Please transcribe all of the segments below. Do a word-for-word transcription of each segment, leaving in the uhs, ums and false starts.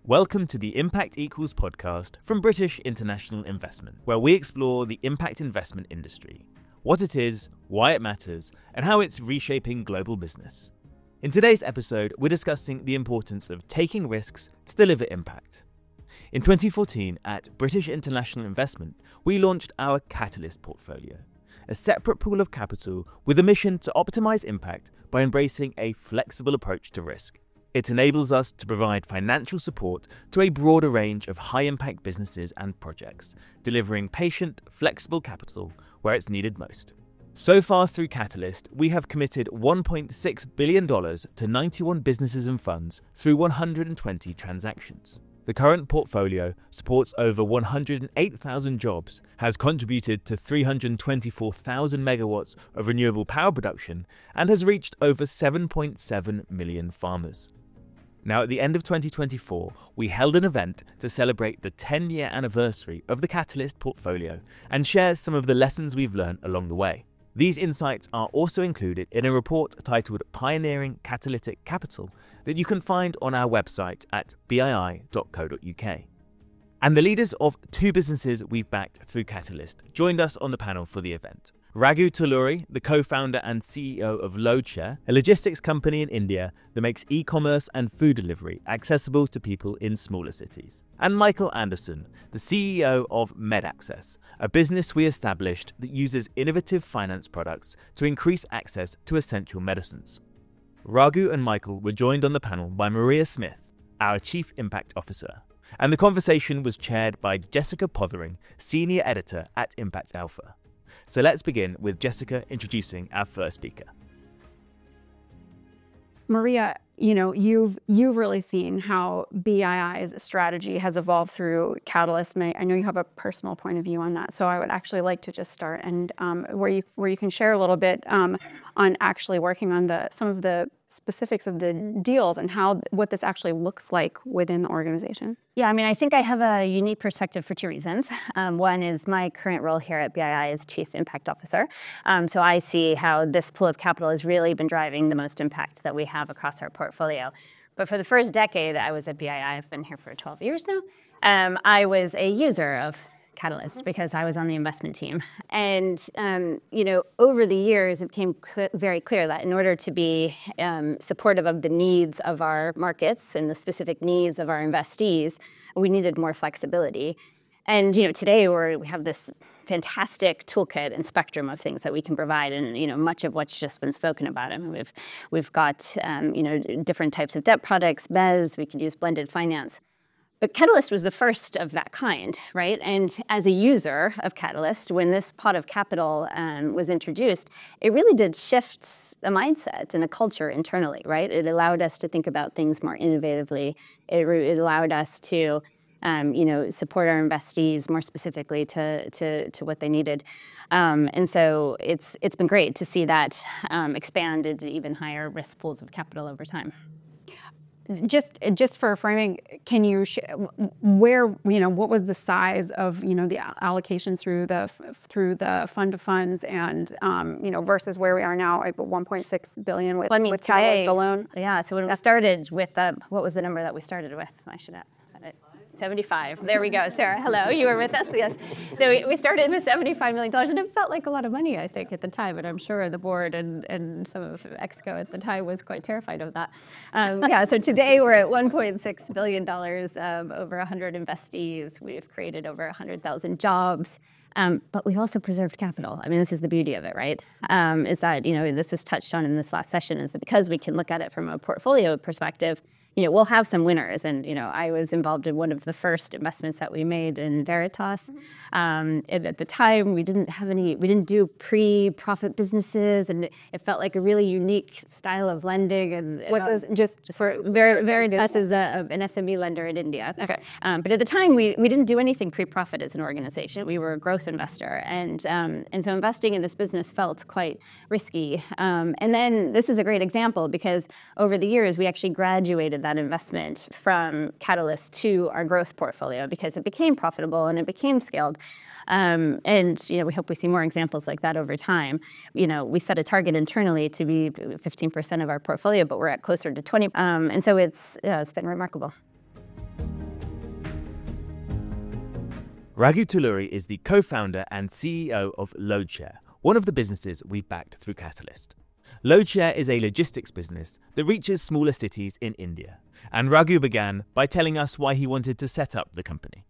Welcome to the Impact Equals podcast from British International Investment, where we explore the impact investment industry, what it is, why it matters, and how it's reshaping global business. In today's episode, we're discussing the importance of taking risks to deliver impact. In twenty fourteen, at British International Investment, we launched our Catalyst portfolio, a separate pool of capital with a mission to optimize impact by embracing a flexible approach to risk. It enables us to provide financial support to a broader range of high-impact businesses and projects, delivering patient, flexible capital where it's needed most. So far through Catalyst, we have committed one point six billion dollars to ninety-one businesses and funds through one hundred twenty transactions. The current portfolio supports over one hundred eight thousand jobs, has contributed to three hundred twenty-four thousand megawatts of renewable power production, and has reached over seven point seven million farmers. Now, at the end of twenty twenty-four, we held an event to celebrate the ten-year anniversary of the Catalyst portfolio and share some of the lessons we've learned along the way. These insights are also included in a report titled Pioneering Catalytic Capital that you can find on our website at b i i dot co dot u k. And the leaders of two businesses we've backed through Catalyst joined us on the panel for the event. Raghu Talluri, the co-founder and C E O of Loadshare, a logistics company in India that makes e-commerce and food delivery accessible to people in smaller cities. And Michael Anderson, the C E O of MedAccess, a business we established that uses innovative finance products to increase access to essential medicines. Raghu and Michael were joined on the panel by Maria Smith, our Chief Impact Officer, and the conversation was chaired by Jessica Pothering, Senior Editor at Impact Alpha. So let's begin with Jessica introducing our first speaker. Maria, you know, you've you've really seen how B I I's strategy has evolved through Catalyst. And I, I know you have a personal point of view on that. So I would actually like to just start and um, where you where you can share a little bit um, on actually working on the some of the specifics of the deals and how what this actually looks like within the organization. Yeah, I mean, I think I have a unique perspective for two reasons. Um, one is my current role here at B I I as Chief Impact Officer. Um, so I see how this pool of capital has really been driving the most impact that we have across our portfolio. But for the first decade I was at B I I, I've been here for twelve years now, um, I was a user of Catalyst because I was on the investment team. And, um, you know, over the years, it became cl- very clear that in order to be um, supportive of the needs of our markets and the specific needs of our investees, we needed more flexibility. And, you know, today we're, we have this fantastic toolkit and spectrum of things that we can provide, and you know, much of what's just been spoken about. I mean, we've we've got um, you know different types of debt products, M E S. We can use blended finance. But Catalyst was the first of that kind, right? And as a user of Catalyst, when this pot of capital um, was introduced, it really did shift a mindset and a culture internally, right? It allowed us to think about things more innovatively. It, re- it allowed us to, um, you know, support our investees more specifically to to, to what they needed. Um, and so it's it's been great to see that um, expand into even higher risk pools of capital over time. Just, just for framing, can you sh- where you know what was the size of you know the allocations through the through the fund of funds and um, you know versus where we are now at one point six billion with, well, I mean, with today, Catalyst alone? Yeah. So when we started with the, what was the number that we started with? I should have. seventy-five. There we go, Sarah. Hello, you were with us. Yes. So we, we started with seventy-five million dollars, and it felt like a lot of money, I think, at the time. And I'm sure the board and, and some of Exco at the time was quite terrified of that. Um, yeah. So today we're at one point six billion dollars, um, over one hundred investees. We've created over one hundred thousand jobs. Um, but we've also preserved capital. I mean, this is the beauty of it, right? Um, is that, you know, this was touched on in this last session, is that because we can look at it from a portfolio perspective, you know, we'll have some winners. And, you know, I was involved in one of the first investments that we made in Veritas. Um, and at the time, we didn't have any, we didn't do pre-profit businesses. And it felt like a really unique style of lending. And What does, just, just for very, very, us as a, an S M E lender in India. Okay. Um, but at the time, we, we didn't do anything pre-profit as an organization. We were a growth investor. And, um, and so investing in this business felt quite risky. Um, and then this is a great example because over the years, we actually graduated that investment from Catalyst to our growth portfolio because it became profitable and it became scaled. Um, and you know, we hope we see more examples like that over time. You know, we set a target internally to be fifteen percent of our portfolio, but we're at closer to twenty. Um, and so it's uh, it's been remarkable. Raghu Talluri is the co-founder and C E O of Loadshare, one of the businesses we backed through Catalyst. Loadshare is a logistics business that reaches smaller cities in India, and Raghu began by telling us why he wanted to set up the company.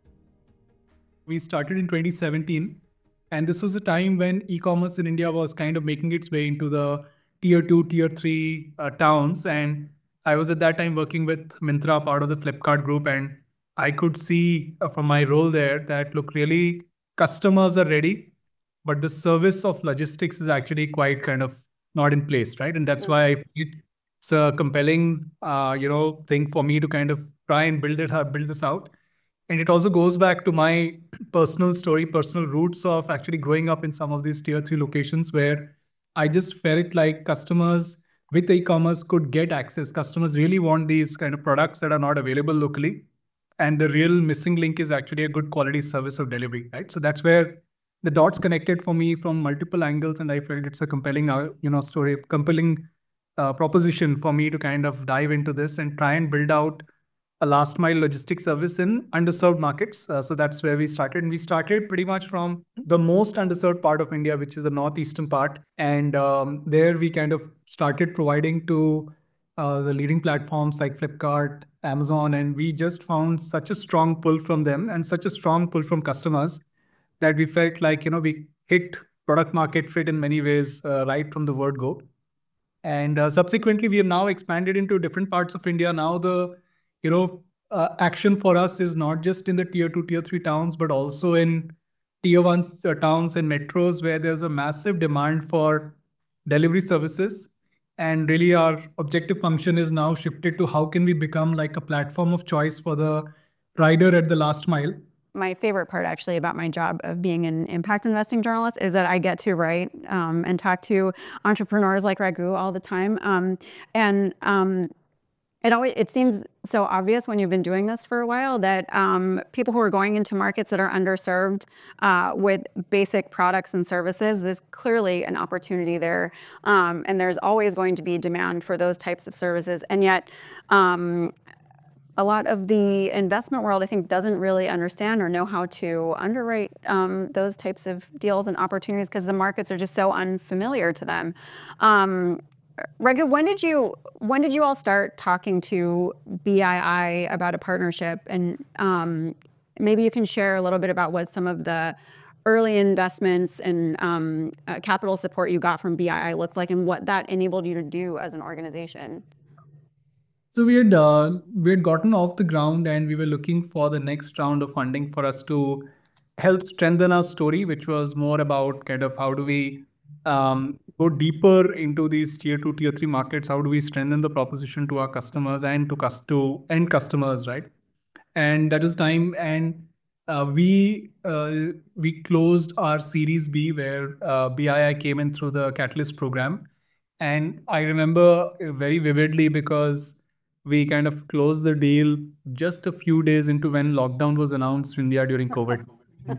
We started in twenty seventeen, and this was a time when e-commerce in India was kind of making its way into the tier two, tier three uh, towns. And I was at that time working with Myntra, part of the Flipkart group, and I could see uh, from my role there that, look, really customers are ready, but the service of logistics is actually quite kind of not in place, right? And that's why I feel it's a compelling, uh, you know, thing for me to kind of try and build it, build this out. And it also goes back to my personal story, personal roots of actually growing up in some of these tier three locations where I just felt like customers with e-commerce could get access. Customers really want these kind of products that are not available locally. And the real missing link is actually a good quality service of delivery, right? So that's where the dots connected for me from multiple angles. And I felt it's a compelling, uh, you know, story, compelling uh, proposition for me to kind of dive into this and try and build out a last mile logistics service in underserved markets. Uh, so that's where we started. And we started pretty much from the most underserved part of India, which is the northeastern part. And um, there we kind of started providing to uh, the leading platforms like Flipkart, Amazon, and we just found such a strong pull from them and such a strong pull from customers that we felt like, you know, we hit product market fit in many ways uh, right from the word go. And uh, subsequently, we have now expanded into different parts of India. Now the you know, uh, action for us is not just in the tier two, tier three towns, but also in tier one uh, towns and metros where there's a massive demand for delivery services. And really our objective function is now shifted to how can we become like a platform of choice for the rider at the last mile. My favorite part actually about my job of being an impact investing journalist is that I get to write um, and talk to entrepreneurs like Raghu all the time. Um, and um, It always it seems so obvious when you've been doing this for a while that um, people who are going into markets that are underserved uh, with basic products and services, there's clearly an opportunity there, um, and there's always going to be demand for those types of services. And yet, um, a lot of the investment world, I think, doesn't really understand or know how to underwrite um, those types of deals and opportunities because the markets are just so unfamiliar to them. Um, Raghu, when did you when did you all start talking to B I I about a partnership? And um, maybe you can share a little bit about what some of the early investments and um, uh, capital support you got from B I I looked like, and what that enabled you to do as an organization. So we had uh, we had gotten off the ground, and we were looking for the next round of funding for us to help strengthen our story, which was more about kind of how do we Um, go deeper into these tier two, tier three markets. How do we strengthen the proposition to our customers and to, cus- to end customers, right? And that was time. And uh, we uh, we closed our Series B, where uh, B I I came in through the Catalyst program. And I remember very vividly because we kind of closed the deal just a few days into when lockdown was announced in India during COVID.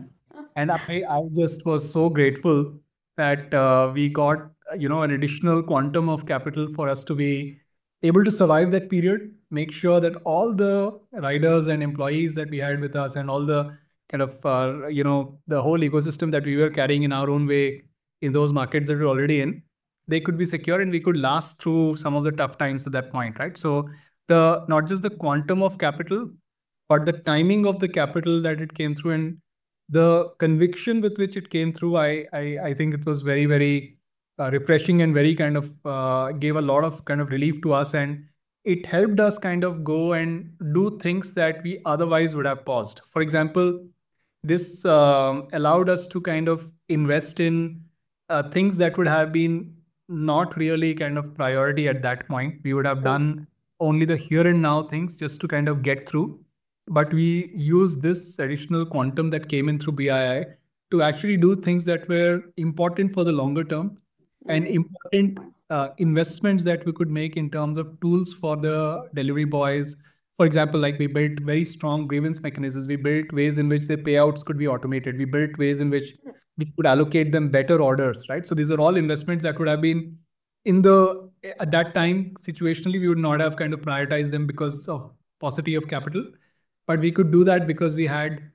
And I, I just was so grateful that uh, we got, you know, an additional quantum of capital for us to be able to survive that period, make sure that all the riders and employees that we had with us and all the kind of, uh, you know, the whole ecosystem that we were carrying in our own way in those markets that we we're already in, they could be secure and we could last through some of the tough times at that point, right? So the not just the quantum of capital, but the timing of the capital that it came through and the conviction with which it came through, I I, I think it was very, very uh, refreshing and very kind of uh, gave a lot of kind of relief to us. And it helped us kind of go and do things that we otherwise would have paused. For example, this um, allowed us to kind of invest in uh, things that would have been not really kind of priority at that point. We would have done only the here and now things just to kind of get through. But we used this additional quantum that came in through B I I to actually do things that were important for the longer term and important uh, investments that we could make in terms of tools for the delivery boys. For example, like we built very strong grievance mechanisms. We built ways in which the payouts could be automated. We built ways in which we could allocate them better orders, right? So these are all investments that would have been in the, at that time, situationally, we would not have kind of prioritized them because of paucity of capital. But we could do that because we had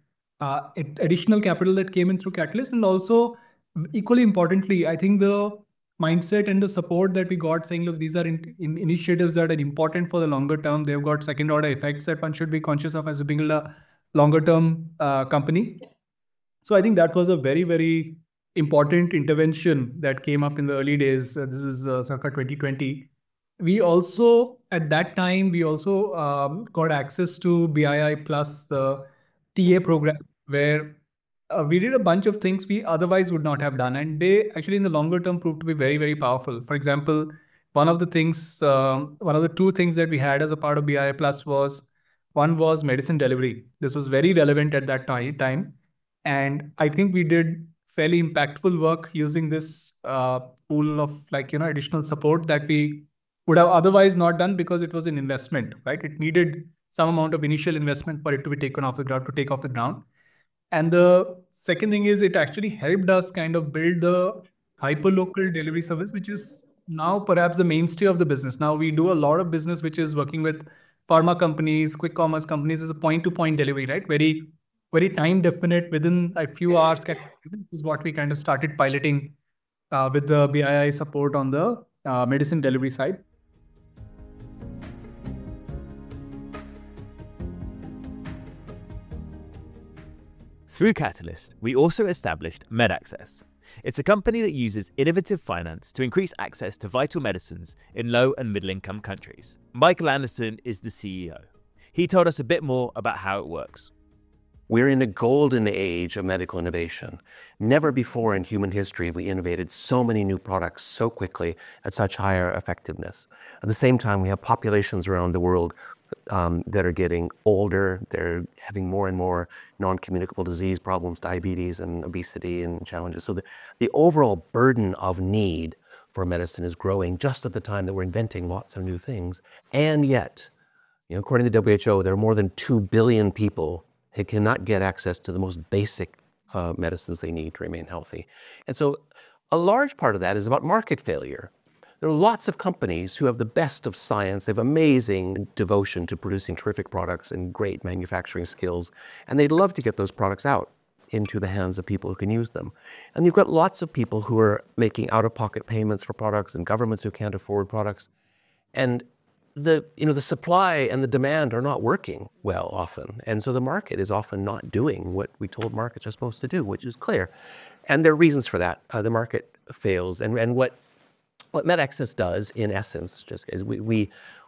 uh, ad- additional capital that came in through Catalyst. And also, equally importantly, I think the mindset and the support that we got saying, look, these are in, in initiatives that are important for the longer term. They've got second order effects that one should be conscious of as being a longer term uh, company. So I think that was a very, very important intervention that came up in the early days. Uh, this is uh, circa twenty twenty. We also, at that time, we also um, got access to B I I Plus, the T A program, where uh, we did a bunch of things we otherwise would not have done. And they actually, in the longer term, proved to be very, very powerful. For example, one of the things, um, one of the two things that we had as a part of B I I Plus was one was medicine delivery. This was very relevant at that ti- time. And I think we did fairly impactful work using this uh, pool of like, you know, additional support that we would have otherwise not done because it was an investment, right? It needed some amount of initial investment for it to be taken off the ground, to take off the ground. And the second thing is it actually helped us kind of build the hyperlocal delivery service, which is now perhaps the mainstay of the business. Now we do a lot of business which is working with pharma companies, quick commerce companies as a point-to-point delivery, right? Very, very time definite within a few hours. Is what we kind of started piloting uh, with the B I I support on the uh, medicine delivery side. Through Catalyst, we also established MedAccess. It's a company that uses innovative finance to increase access to vital medicines in low and middle income countries. Michael Anderson is the C E O. He told us a bit more about how it works. We're in a golden age of medical innovation. Never before in human history have we innovated so many new products so quickly at such higher effectiveness. At the same time, we have populations around the world um, that are getting older. They're having more and more non-communicable disease problems, diabetes and obesity and challenges. So the, the overall burden of need for medicine is growing just at the time that we're inventing lots of new things. And yet, you know, according to the W H O, there are more than two billion people who cannot get access to the most basic uh, medicines they need to remain healthy. And so a large part of that is about market failure. There are lots of companies who have the best of science, they have amazing devotion to producing terrific products and great manufacturing skills, and they'd love to get those products out into the hands of people who can use them. And you've got lots of people who are making out-of-pocket payments for products and governments who can't afford products. And the, you know, the supply and the demand are not working well often. And so the market is often not doing what we told markets are supposed to do, which is clear. And there are reasons for that. Uh, the market fails. And, and what, what MedAccess does, in essence, just is we, we,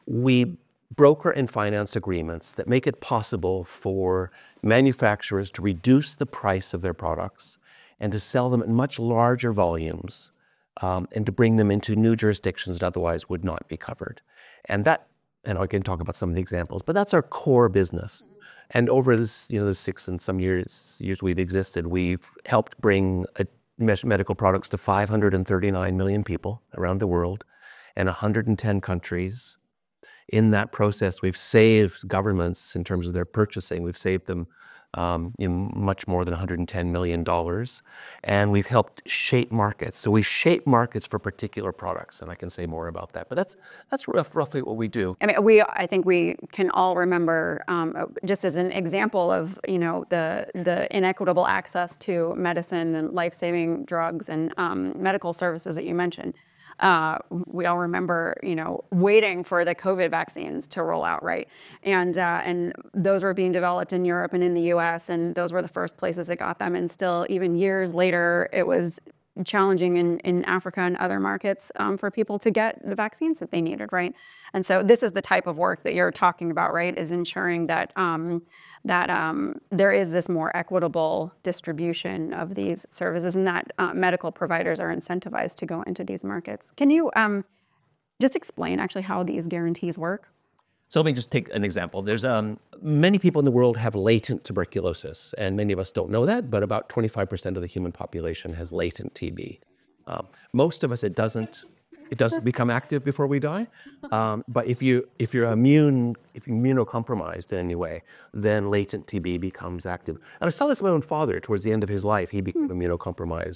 we broker and finance agreements that make it possible for manufacturers to reduce the price of their products and to sell them in much larger volumes um, and to bring them into new jurisdictions that otherwise would not be covered. And that, and I can talk about some of the examples, but that's our core business. And over this, you know, the six and some years years we've existed, we've helped bring a, medical products to five hundred thirty-nine million people around the world and one hundred ten countries. In that process, we've saved governments in terms of their purchasing. We've saved them um, in much more than one hundred ten million dollars, and we've helped shape markets. So we shape markets for particular products, and I can say more about that. But that's that's rough, roughly what we do. I mean, we I think we can all remember, um, just as an example of you know the the inequitable access to medicine and life-saving drugs and um, medical services that you mentioned. Uh, we all remember, you know, waiting for the COVID vaccines to roll out, right? And uh, and those were being developed in Europe and in the U S, and those were the first places that got them. And still, even years later, it was challenging in, in Africa and other markets um, for people to get the vaccines that they needed, right? And so this is the type of work that you're talking about, right? Is ensuring that um, that um, there is this more equitable distribution of these services, and that uh, medical providers are incentivized to go into these markets. Can you um, just explain actually how these guarantees work? So let me just take an example. There's um, many people in the world have latent tuberculosis, and many of us don't know that, but about twenty-five percent of the human population has latent T B. Um, most of us, it doesn't it doesn't become active before we die. Um, but if you if you're immune if you're immunocompromised in any way, then latent T B becomes active. And I saw this with my own father towards the end of his life. He became immunocompromised,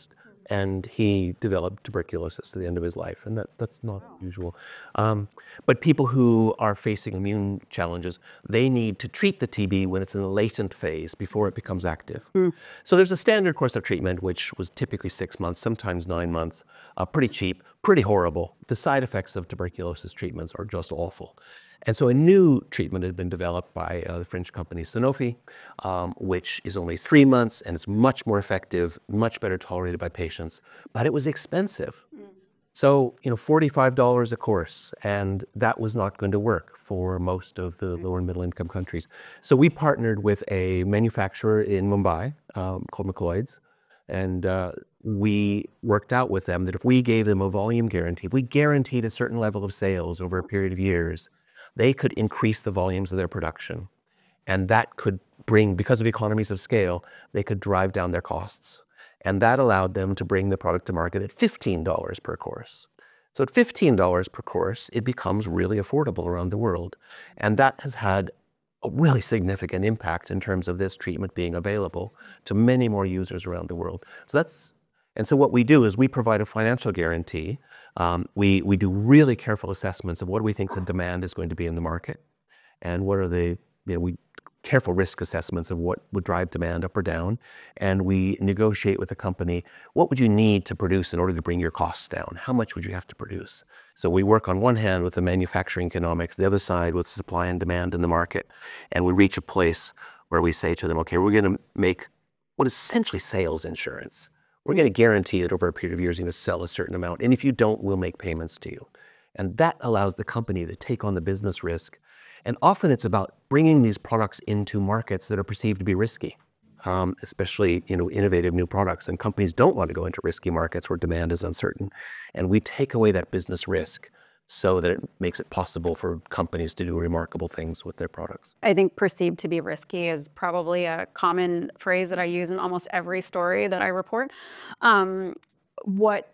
and he developed tuberculosis at the end of his life, and that, that's not usual. Um, but people who are facing immune challenges, they need to treat the T B when it's in the latent phase before it becomes active. Mm. So there's a standard course of treatment, which was typically six months, sometimes nine months, uh, pretty cheap, pretty horrible. The side effects of tuberculosis treatments are just awful. And so a new treatment had been developed by uh, the French company Sanofi, um, which is only three months and it's much more effective, much better tolerated by patients, but it was expensive. Mm. So, you know, forty-five dollars a course, and that was not going to work for most of the lower and middle income countries. So we partnered with a manufacturer in Mumbai um, called McLeod's, and uh, we worked out with them that if we gave them a volume guarantee, if we guaranteed a certain level of sales over a period of years, they could increase the volumes of their production. And that could bring, because of economies of scale, they could drive down their costs. And that allowed them to bring the product to market at fifteen dollars per course. So at fifteen dollars per course, it becomes really affordable around the world. And that has had a really significant impact in terms of this treatment being available to many more users around the world. So that's And so what we do is we provide a financial guarantee. Um, we, we do really careful assessments of what do we think the demand is going to be in the market, and what are the, you know, we careful risk assessments of what would drive demand up or down. And we negotiate with the company, what would you need to produce in order to bring your costs down? How much would you have to produce? So we work on one hand with the manufacturing economics, the other side with supply and demand in the market. And we reach a place where we say to them, okay, we're going to make what is essentially sales insurance. We're going to guarantee that over a period of years, you're going to sell a certain amount. And if you don't, we'll make payments to you. And that allows the company to take on the business risk. And often it's about bringing these products into markets that are perceived to be risky, um, especially, you know, innovative new products. And companies don't want to go into risky markets where demand is uncertain. And we take away that business risk so that it makes it possible for companies to do remarkable things with their products. I think perceived to be risky is probably a common phrase that I use in almost every story that I report. Um, what,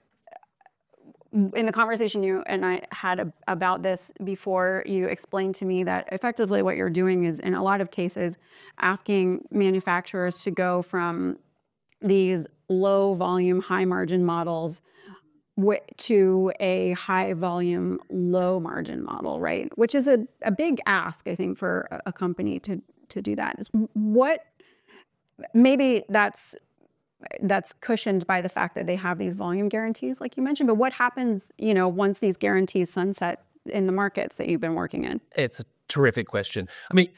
in the conversation you and I had a, about this before, you explained to me that effectively what you're doing is, in a lot of cases, asking manufacturers to go from these low volume, high margin models to a high volume, low margin model, right? Which is a, a big ask, I think, for a, a company to, to do that. What, maybe that's, that's cushioned by the fact that they have these volume guarantees, like you mentioned, but what happens, you know, once these guarantees sunset in the markets that you've been working in? It's a terrific question. I mean,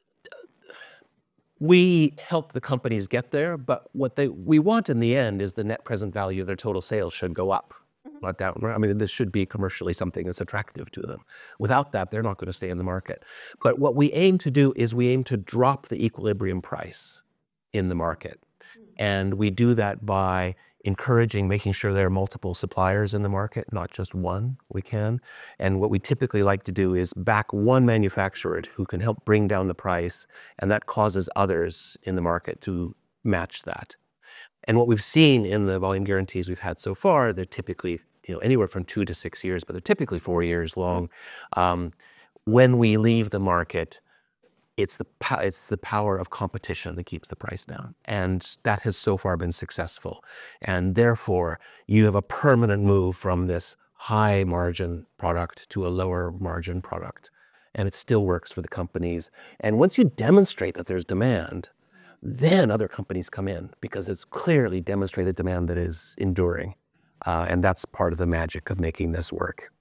we help the companies get there, but what they we want in the end is the net present value of their total sales should go up, mm-hmm. not down. I mean, this should be commercially something that's attractive to them. Without that, they're not going to stay in the market. But what we aim to do is we aim to drop the equilibrium price in the market. Mm-hmm. And we do that by encouraging, making sure there are multiple suppliers in the market, not just one, we can. And what we typically like to do is back one manufacturer who can help bring down the price, and that causes others in the market to match that. And what we've seen in the volume guarantees we've had so far, they're typically, you know, anywhere from two to six years, but they're typically four years long. Um, when we leave the market, It's the, it's the power of competition that keeps the price down. And that has so far been successful. And therefore, you have a permanent move from this high margin product to a lower margin product. And it still works for the companies. And once you demonstrate that there's demand, then other companies come in because it's clearly demonstrated demand that is enduring. Uh, and that's part of the magic of making this work.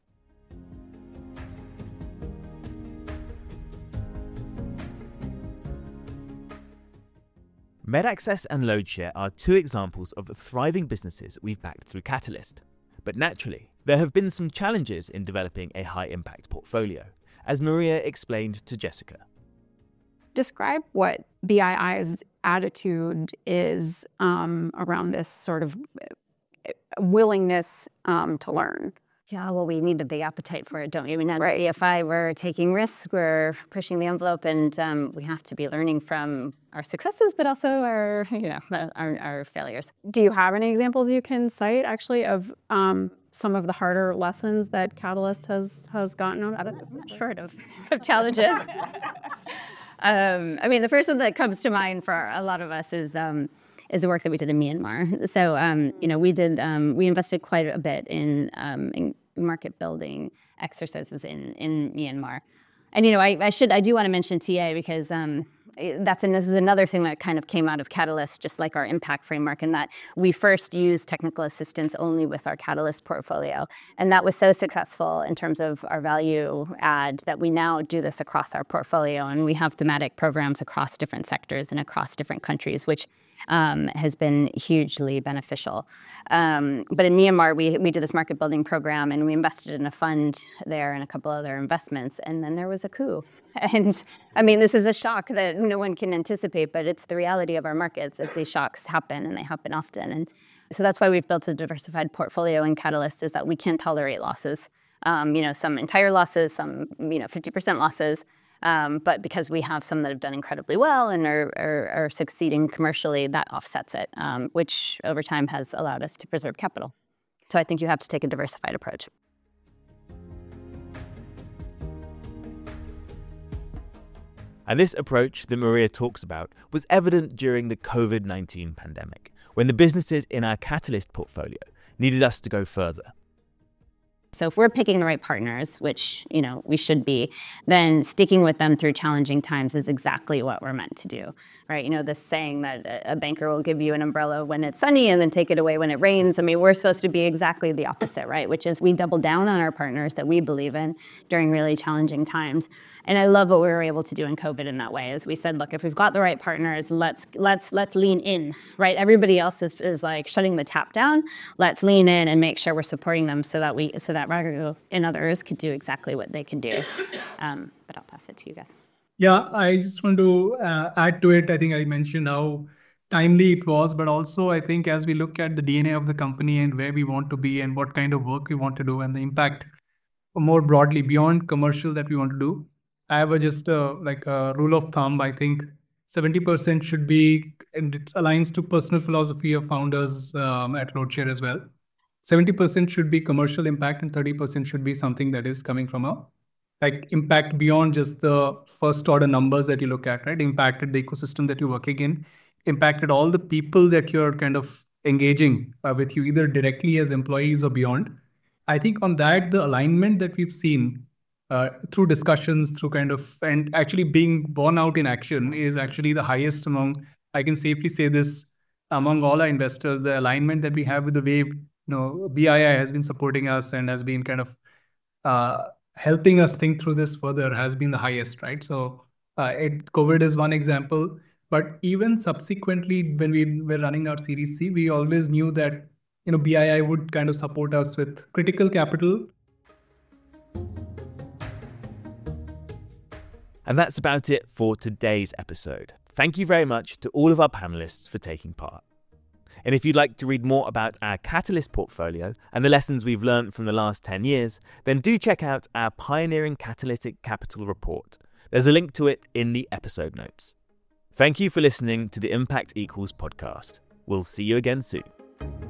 MedAccess and LoadShare are two examples of thriving businesses we've backed through Catalyst. But naturally, there have been some challenges in developing a high-impact portfolio, as Maria explained to Jessica. Describe what B I I's attitude is um, around this sort of willingness um, to learn. Yeah, well, we need a big appetite for it, don't we? I mean, right. If I were taking risks, we're pushing the envelope, and um, we have to be learning from our successes, but also our, you know, our, our failures. Do you have any examples you can cite, actually, of um, some of the harder lessons that Catalyst has has gotten out of it? I'm not short of, of challenges. um, I mean, the first one that comes to mind for a lot of us is. Um, is the work that we did in Myanmar. So, um, you know, we did, um, we invested quite a bit in, um, in market building exercises in, in Myanmar. And, you know, I, I should, I do want to mention T A because um, that's, and this is another thing that kind of came out of Catalyst, just like our impact framework, in that we first used technical assistance only with our Catalyst portfolio. And that was so successful in terms of our value add that we now do this across our portfolio. And we have thematic programs across different sectors and across different countries, which Um, has been hugely beneficial. Um, but in Myanmar, we we did this market building program, and we invested in a fund there and a couple other investments, and then there was a coup. And I mean, this is a shock that no one can anticipate, but it's the reality of our markets that these shocks happen, and they happen often. And so that's why we've built a diversified portfolio in Catalyst, is that we can't tolerate losses. Um, you know, some entire losses, some, you know, fifty percent losses. Um, but because we have some that have done incredibly well and are, are, are succeeding commercially, that offsets it, um, which over time has allowed us to preserve capital. So I think you have to take a diversified approach. And this approach that Maria talks about was evident during the COVID nineteen pandemic, when the businesses in our Catalyst portfolio needed us to go further. So if we're picking the right partners, which, you know, we should be, then sticking with them through challenging times is exactly what we're meant to do, right? You know, this saying that a banker will give you an umbrella when it's sunny and then take it away when it rains. I mean, we're supposed to be exactly the opposite, right? Which is we double down on our partners that we believe in during really challenging times. And I love what we were able to do in COVID in that way, is we said, look, if we've got the right partners, let's let's let's lean in, right? Everybody else is, is like shutting the tap down. Let's lean in and make sure we're supporting them so that we so that Raghu and others could do exactly what they can do. Um, but I'll pass it to you guys. Yeah, I just want to uh, add to it. I think I mentioned how timely it was, but also I think as we look at the D N A of the company and where we want to be and what kind of work we want to do and the impact more broadly beyond commercial that we want to do, I have a just a, like a rule of thumb. I think seventy percent should be, and it aligns to personal philosophy of founders um, at Roadshare as well. seventy percent should be commercial impact and thirty percent should be something that is coming from a like impact beyond just the first order numbers that you look at, right? Impacted the ecosystem that you're working in, impacted all the people that you're kind of engaging uh, with you, either directly as employees or beyond. I think on that, the alignment that we've seen uh, through discussions, through kind of, and actually being borne out in action is actually the highest among, I can safely say this, among all our investors, the alignment that we have with the way, you know, B I I has been supporting us and has been kind of uh, helping us think through this further has been the highest, right? So uh, it, COVID is one example, but even subsequently when we were running our Series C, we always knew that, you know, B I I would kind of support us with critical capital. And that's about it for today's episode. Thank you very much to all of our panelists for taking part. And if you'd like to read more about our Catalyst portfolio and the lessons we've learned from the last ten years, then do check out our Pioneering Catalytic Capital report. There's a link to it in the episode notes. Thank you for listening to the Impact Equals podcast. We'll see you again soon.